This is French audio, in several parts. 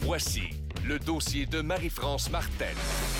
Voici le dossier de Marie-France Martel.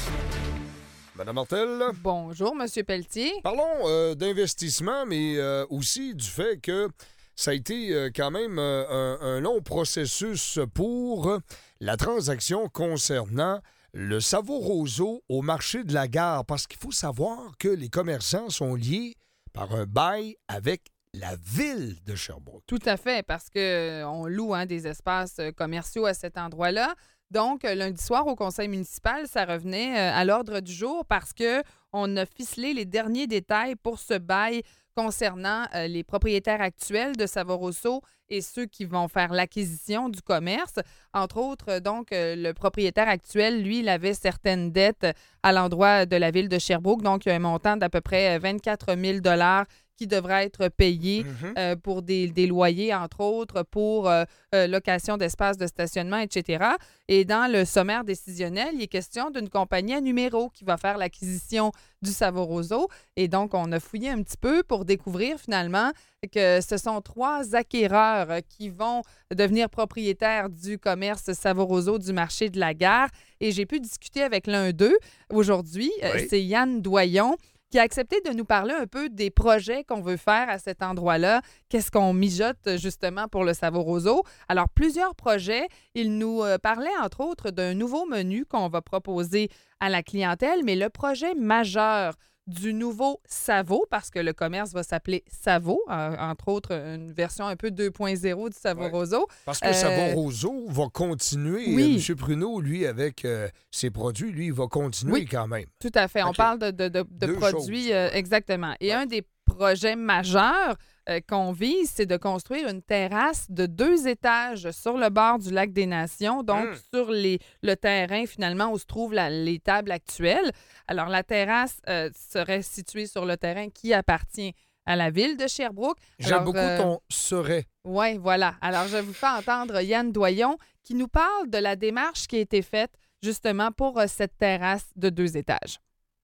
Madame Martel. Bonjour, Monsieur Pelletier. Parlons d'investissement, mais aussi du fait que ça a été quand même un long processus pour la transaction concernant le Savo-Roseau au marché de la gare. Parce qu'il faut savoir que les commerçants sont liés par un bail avec la ville de Sherbrooke. Tout à fait, parce qu'on loue des espaces commerciaux à cet endroit-là. Donc, lundi soir, au conseil municipal, ça revenait à l'ordre du jour parce qu'on a ficelé les derniers détails pour ce bail concernant les propriétaires actuels de Savo-Roseau et ceux qui vont faire l'acquisition du commerce. Entre autres, donc, le propriétaire actuel, lui, il avait certaines dettes à l'endroit de la ville de Sherbrooke. Donc, il y a un montant d'à peu près 24 000 qui devrait être payé pour des loyers, entre autres, pour location d'espaces de stationnement, etc. Et dans le sommaire décisionnel, il est question d'une compagnie à numéro qui va faire l'acquisition du Savo-Roseau. Et donc, on a fouillé un petit peu pour découvrir finalement que ce sont 3 acquéreurs qui vont devenir propriétaires du commerce Savo-Roseau du marché de la gare. Et j'ai pu discuter avec l'un d'eux aujourd'hui. Oui. C'est Yann Doyon, qui a accepté de nous parler un peu des projets qu'on veut faire à cet endroit-là. Qu'est-ce qu'on mijote justement pour le Savo-Roseau? Alors, plusieurs projets. Il nous parlait entre autres d'un nouveau menu qu'on va proposer à la clientèle, mais le projet majeur du nouveau Savo, parce que le commerce va s'appeler Savo, entre autres une version un peu 2.0 du Savo-Roseau. Ouais. Parce que Savo-Roseau va continuer. Oui. M. Pruneau, lui, avec ses produits, lui, il va continuer quand même. Tout à fait. On OK. parle de produits, exactement. Et un des projets majeurs qu'on vise, c'est de construire une terrasse de 2 étages sur le bord du lac des Nations, donc sur le terrain finalement où se trouvent les tables actuelles. Alors, la terrasse serait située sur le terrain qui appartient à la ville de Sherbrooke. J'aime beaucoup ton « serait ». Oui, voilà. Alors, je vous fais entendre Yann Doyon qui nous parle de la démarche qui a été faite justement pour cette terrasse de 2 étages.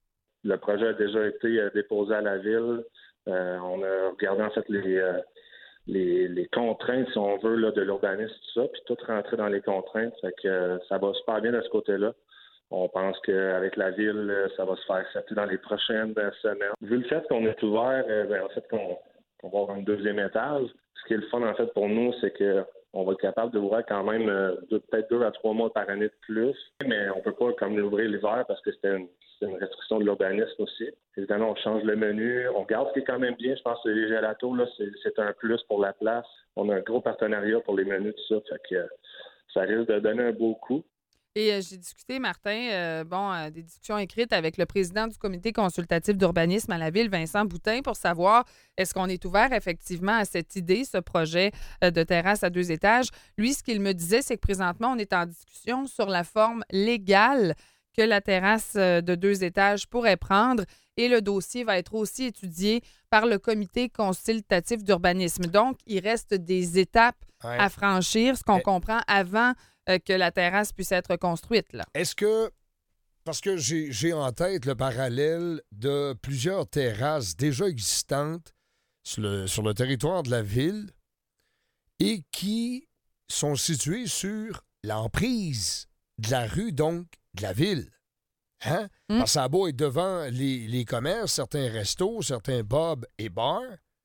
Le projet a déjà été déposé à la ville. On a regardé en fait les contraintes, si on veut, là, de l'urbanisme, tout ça, puis tout rentrer dans les contraintes. Fait que ça va super bien de ce côté-là. On pense qu'avec la ville, ça va se faire accepter dans les prochaines semaines. Vu le fait qu'on est ouvert, en fait, qu'on va avoir un 2e étage, ce qui est le fun, en fait, pour nous, c'est que on va être capable d'ouvrir quand même peut-être 2 à 3 mois par année de plus. Mais on peut pas comme l'ouvrir l'hiver parce que c'est une restriction de l'urbanisme aussi. Évidemment, on change le menu. On garde ce qui est quand même bien. Je pense que les gelatos, là, c'est un plus pour la place. On a un gros partenariat pour les menus, tout ça. Fait que ça risque de donner un beau coup. Et j'ai discuté, Martin, des discussions écrites avec le président du comité consultatif d'urbanisme à la ville, Vincent Boutin, pour savoir est-ce qu'on est ouvert effectivement à cette idée, ce projet de terrasse à 2 étages. Lui, ce qu'il me disait, c'est que présentement, on est en discussion sur la forme légale que la terrasse de 2 étages pourrait prendre et le dossier va être aussi étudié par le comité consultatif d'urbanisme. Donc, il reste des étapes à franchir, ce qu'on comprend avant que la terrasse puisse être construite, là. Est-ce que, parce que j'ai en tête le parallèle de plusieurs terrasses déjà existantes sur le territoire de la ville et qui sont situées sur l'emprise de la rue, donc de la ville. Hein? Parce que ça a beau être devant les commerces, certains restos, certains pubs et bars,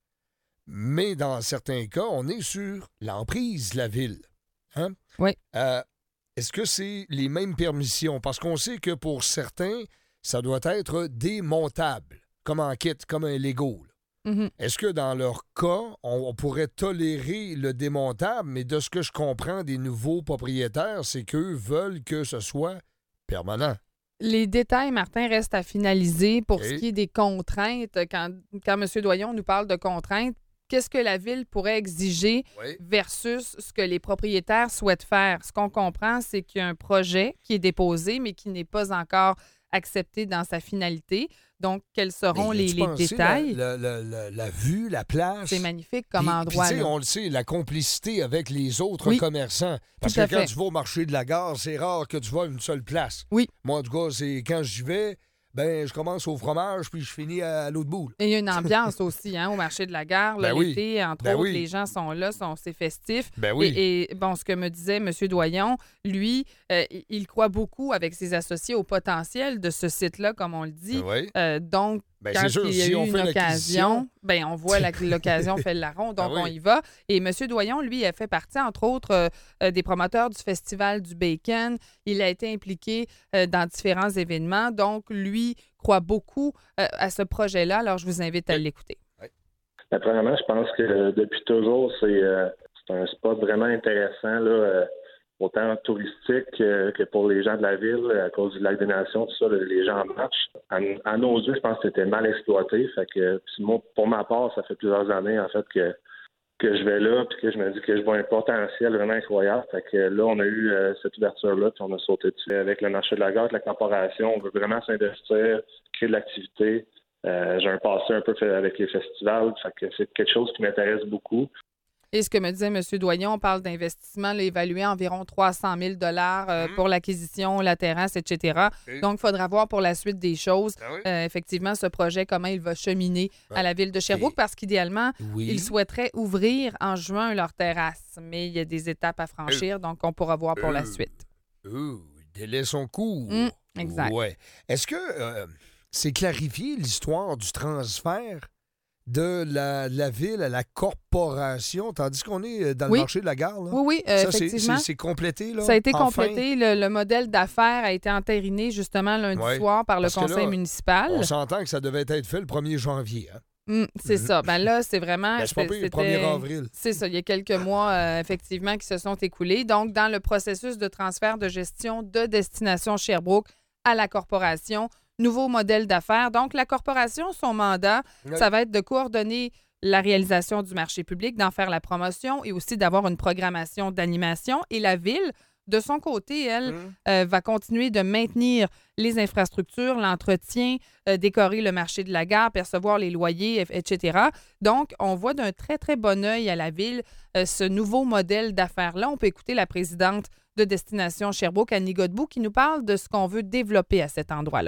mais dans certains cas, on est sur l'emprise de la ville. Hein? Oui. Est-ce que c'est les mêmes permissions? Parce qu'on sait que pour certains, ça doit être démontable, comme en kit, comme un Lego. Est-ce que dans leur cas, on pourrait tolérer le démontable, mais de ce que je comprends des nouveaux propriétaires, c'est qu'eux veulent que ce soit permanent? Les détails, Martin, restent à finaliser pour ce qui est des contraintes. Quand M. Doyon nous parle de contraintes, qu'est-ce que la ville pourrait exiger versus ce que les propriétaires souhaitent faire? Ce qu'on comprend, c'est qu'il y a un projet qui est déposé, mais qui n'est pas encore accepté dans sa finalité. Donc, quels seront les détails? La vue, la place. C'est magnifique comme endroit. Puis, on le sait, la complicité avec les autres commerçants. Parce que quand tu vas au marché de la gare, c'est rare que tu vois une seule place. Oui. Moi, en tout cas, c'est quand j'y vais, ben je commence au fromage puis je finis à l'eau de boule. Et il y a une ambiance aussi au marché de la gare. Là, Ben oui. l'été, entre Ben autres, oui. les gens sont là, c'est festif. Ben oui. Et bon, ce que me disait M. Doyon, lui, il croit beaucoup avec ses associés au potentiel de ce site-là, comme on le dit. Oui. Donc, Ben, quand c'est sûr, il y a si eu on une fait occasion, ben, on voit l'occasion fait le larron, donc Ah oui. on y va. Et M. Doyon, lui, a fait partie, entre autres, des promoteurs du Festival du Bacon. Il a été impliqué dans différents événements. Donc, lui croit beaucoup à ce projet-là. Alors, je vous invite à l'écouter. Ben, premièrement, je pense que depuis toujours, c'est un spot vraiment intéressant, là, autant touristique que pour les gens de la ville, à cause du lac des Nations, tout ça, les gens marchent. À nos yeux, je pense que c'était mal exploité. Fait que, puis moi, pour ma part, ça fait plusieurs années, en fait, que je vais là, puis que je me dis que je vois un potentiel vraiment incroyable. Fait que là, on a eu cette ouverture-là, puis on a sauté dessus. Avec le marché de la gare, avec la corporation, on veut vraiment s'investir, créer de l'activité. J'ai un passé un peu fait avec les festivals, fait que c'est quelque chose qui m'intéresse beaucoup. Et ce que me disait M. Doyon, on parle d'investissement là, évalué à environ 300 000 pour l'acquisition, la terrasse, etc. Okay. Donc, il faudra voir pour la suite des choses, Ah oui? effectivement, ce projet, comment il va cheminer à la ville de Sherbrooke, parce qu'idéalement, Oui. ils souhaiteraient ouvrir en juin leur terrasse. Mais il y a des étapes à franchir, donc on pourra voir pour la suite. Délai sont courts. Exact. Ouais. Est-ce que c'est clarifié l'histoire du transfert de la ville à la corporation, tandis qu'on est dans le marché de la gare? Là? Oui, ça, effectivement. c'est complété, là? Ça a été enfin? complété. Le modèle d'affaires a été entériné justement lundi soir par le conseil municipal. On s'entend que ça devait être fait le 1er janvier. Hein? C'est ça. Ben là, c'est vraiment... Ben, c'est pas pire, le 1er avril. C'est ça. Il y a quelques mois, effectivement, qui se sont écoulés. Donc, dans le processus de transfert de gestion de Destination Sherbrooke à la corporation, nouveau modèle d'affaires. Donc, la corporation, son mandat, ça va être de coordonner la réalisation du marché public, d'en faire la promotion et aussi d'avoir une programmation d'animation. Et la ville, de son côté, elle, va continuer de maintenir les infrastructures, l'entretien, décorer le marché de la gare, percevoir les loyers, etc. Donc, on voit d'un très, très bon œil à la ville ce nouveau modèle d'affaires-là. On peut écouter la présidente de Destination Sherbrooke, Annie Godbout, qui nous parle de ce qu'on veut développer à cet endroit-là.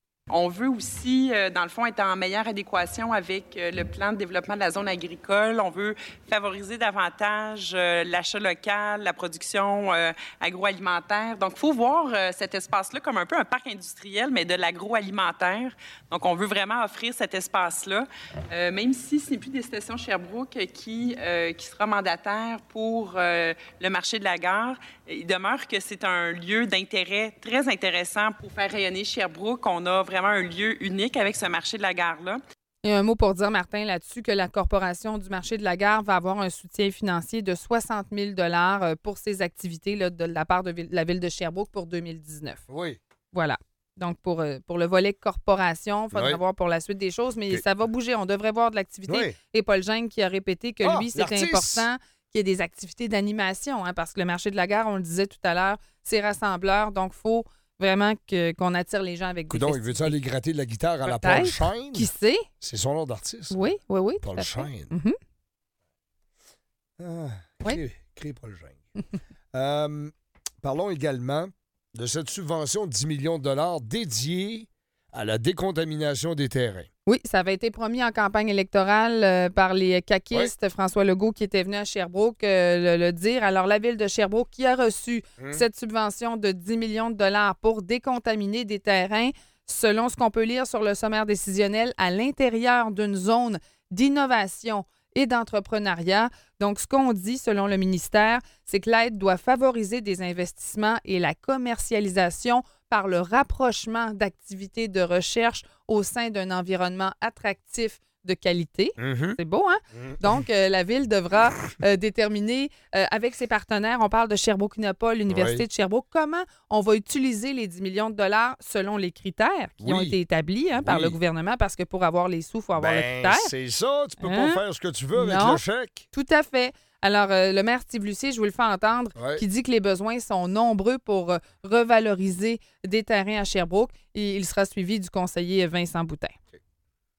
On veut aussi, dans le fond, être en meilleure adéquation avec le plan de développement de la zone agricole. On veut favoriser davantage l'achat local, la production agroalimentaire. Donc, il faut voir cet espace-là comme un peu un parc industriel, mais de l'agroalimentaire. Donc, on veut vraiment offrir cet espace-là, même si ce n'est plus Destination Sherbrooke qui sera mandataire pour le marché de la gare. Il demeure que c'est un lieu d'intérêt très intéressant pour faire rayonner Sherbrooke. On a vraiment un lieu unique avec ce marché de la gare-là. Et un mot pour dire, Martin, là-dessus, que la corporation du marché de la gare va avoir un soutien financier de 60 000 $ pour ses activités là, de la part de la ville de Sherbrooke pour 2019. Oui. Voilà. Donc, pour le volet corporation, il faudra voir pour la suite des choses, mais ça va bouger. On devrait voir de l'activité. Oui. Et Paul Geng qui a répété que lui, c'était important qu'il y ait des activités d'animation, parce que le marché de la gare, on le disait tout à l'heure, c'est rassembleur, donc il faut vraiment qu'on attire les gens avec des Coudon, il veut-tu aller gratter de la guitare à la Paul Shine? Qui sait? C'est son nom d'artiste. Oui. Paul Shine. Crée Paul Shine. Parlons également de cette subvention de 10 millions de $ dédiée à la décontamination des terrains. Oui, ça avait été promis en campagne électorale par les caquistes, François Legault, qui était venu à Sherbrooke le dire. Alors, la ville de Sherbrooke qui a reçu cette subvention de 10 millions de $ pour décontaminer des terrains, selon ce qu'on peut lire sur le sommaire décisionnel, à l'intérieur d'une zone d'innovation et d'entrepreneuriat. Donc, ce qu'on dit, selon le ministère, c'est que l'aide doit favoriser des investissements et la commercialisation par le rapprochement d'activités de recherche au sein d'un environnement attractif de qualité. C'est beau, hein? Donc, la Ville devra déterminer avec ses partenaires, on parle de Sherbrooke Innopol, l'Université de Sherbrooke, comment on va utiliser les 10 millions de $ selon les critères qui ont été établis par le gouvernement, parce que pour avoir les sous, il faut avoir le critère. C'est ça, tu peux pas faire ce que tu veux avec le chèque. Tout à fait. Alors, le maire Steve Lucier, je vous le fais entendre, qui dit que les besoins sont nombreux pour revaloriser des terrains à Sherbrooke. Et il sera suivi du conseiller Vincent Boutin.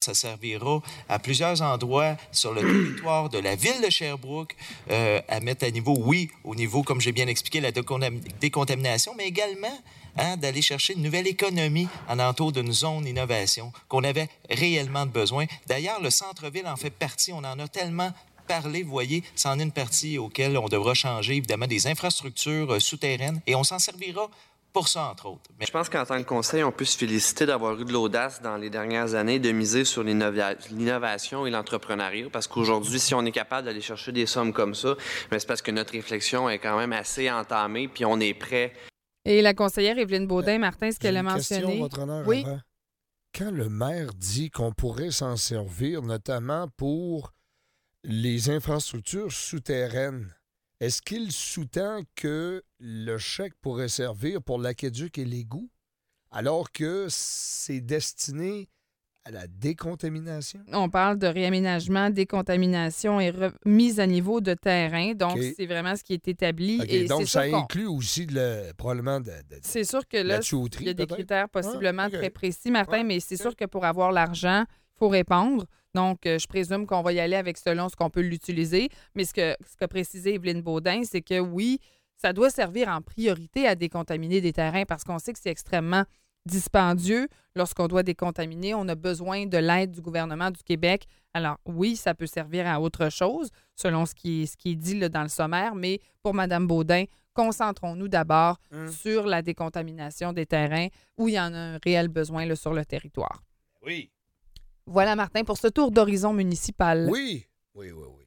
ça servira à plusieurs endroits sur le territoire de la ville de Sherbrooke à mettre à niveau, oui, au niveau, comme j'ai bien expliqué, la décontamination, mais également d'aller chercher une nouvelle économie en entour d'une zone innovation qu'on avait réellement besoin. D'ailleurs, le centre-ville en fait partie. On en a tellement parlé, vous voyez, c'en est une partie auquel on devra changer, évidemment, des infrastructures souterraines et on s'en servira pour ça, entre autres. Je pense qu'en tant que conseil, on peut se féliciter d'avoir eu de l'audace dans les dernières années de miser sur l'innovation et l'entrepreneuriat, parce qu'aujourd'hui, si on est capable d'aller chercher des sommes comme ça, c'est parce que notre réflexion est quand même assez entamée, puis on est prêt. Et la conseillère Évelyne Baudin, Martin, ce qu'elle a mentionné... Question, votre honneur, oui. avant. Quand le maire dit qu'on pourrait s'en servir, notamment pour les infrastructures souterraines, est-ce qu'il sous-tend que le chèque pourrait servir pour l'aqueduc et l'égout, alors que c'est destiné à la décontamination? On parle de réaménagement, décontamination et mise à niveau de terrain. Donc, c'est vraiment ce qui est établi. Okay, Et donc, ça inclut aussi probablement c'est sûr que là, il y a des critères possiblement très précis, Martin, mais c'est sûr que pour avoir l'argent, il faut répondre. Donc, je présume qu'on va y aller avec selon ce qu'on peut l'utiliser. Mais ce qu'a précisé Évelyne Baudin, c'est que oui, ça doit servir en priorité à décontaminer des terrains parce qu'on sait que c'est extrêmement dispendieux lorsqu'on doit décontaminer. On a besoin de l'aide du gouvernement du Québec. Alors, oui, ça peut servir à autre chose, selon ce qui est dit là, dans le sommaire, mais pour Mme Baudin, concentrons-nous d'abord sur la décontamination des terrains où il y en a un réel besoin là, sur le territoire. Oui. Voilà, Martin, pour ce tour d'horizon municipal. Oui.